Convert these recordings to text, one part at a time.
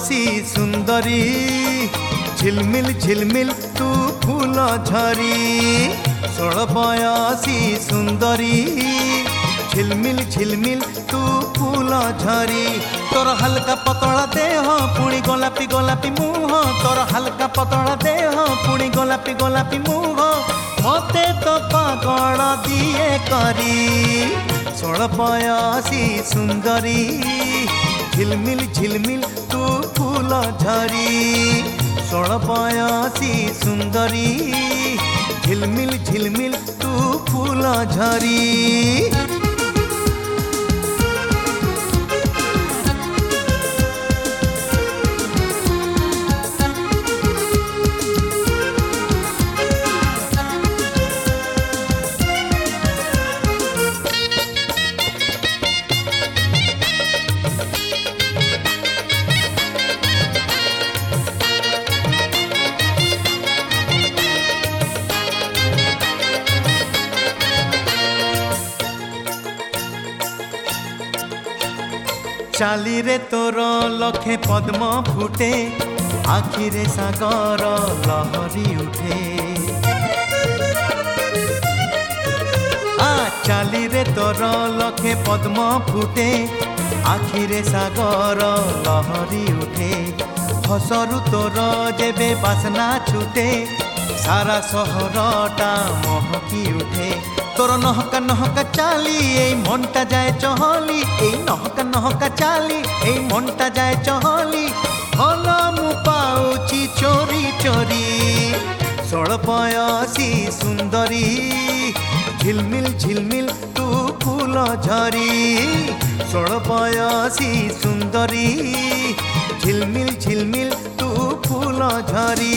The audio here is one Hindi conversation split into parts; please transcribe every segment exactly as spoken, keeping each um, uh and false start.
बयासी सुंदरी झिलमिल झिलमिल तू फूल झरी षोल बयासी सुंदरी झिलमिल झिलमिल तू फूल झरी तोर हल्का पतला देह पुणी गोलापी गोलापी मुह तोर हल्का पतला देह पुणी गोलापी गोलापी मुह मते तो पागल दिए करी षोल बयासी सुंदरी झिलमिल झिलमिल तू फूल झरी षोल बयासी सुंदरी झिलमिल झिलमिल तू फूल झरी। चाली रे तोर लखे पद्म फुटे आखिरे सागर लहरी उठे आ चाली रे तोर लखे पद्म फुटे आखिरे सागर लहरी उठे हसरु तोर जेबे बासना छुटे सारा सहरटा महकी उठे तोर नहका नहका चाली এই মনটা যায় চহলি এই নহকা নহকা চালি এই মনটা যায় চহলি হল মু পাউছি চোরি চোরি ষোল বয়াসী সুন্দরী ঝিলমিল ঝিলমিল তু ফুল ঝরি ষোল বয়াসী সুন্দরী ঝিলমিল ঝিলমিল তু ফুল ঝরি।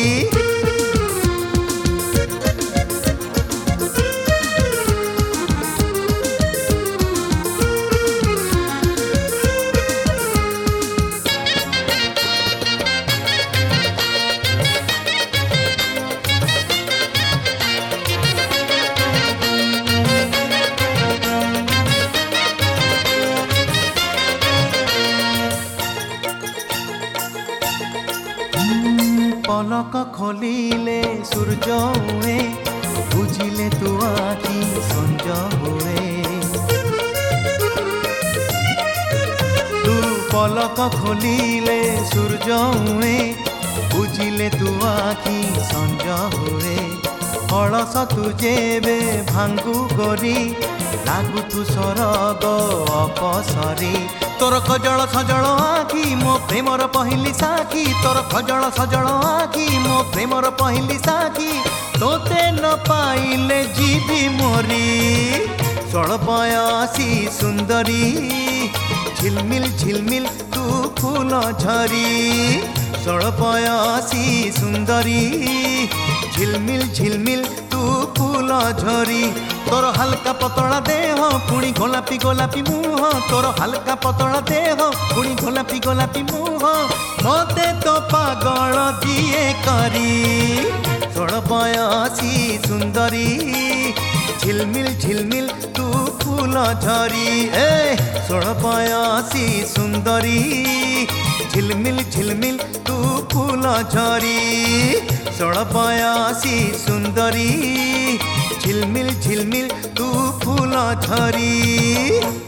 पलक खोलिले सूरज हुए बुझिले तू आखि संज हुए तू पलक खोलिले सूरज हुए बुझिले तू आखि संज हुए कलश तुझे भांगु गोरी लागु तू सरग अपसरी तोर खजल सजल आखि मो प्रेमर पहली साखी तोर खजल सजल आखि मो प्रेमर पहली साखी तोते न पाइले जीवी मोरी षोल बयासी सुंदरी झिलमिल झिलमिल तू फूल झरी षोल बयासी सुंदरी झिलमिल झिलमिल तू फूल झरी तोर हल्का पतला देह पुणी गोलापी गोलापी मुह तोर हल्का पतला देह पुणी गोलापी गोलापी मुह मते तो पागल दिए करी षोल बयासी सुंदरी झिलमिल झिलमिल तू फूल झरी ए षोल बयासी सुंदरी झिलमिल झिलमिल तू फूल झरी षोल बयासी सुंदरी झिलमिल झिलमिल तू फूल झरी।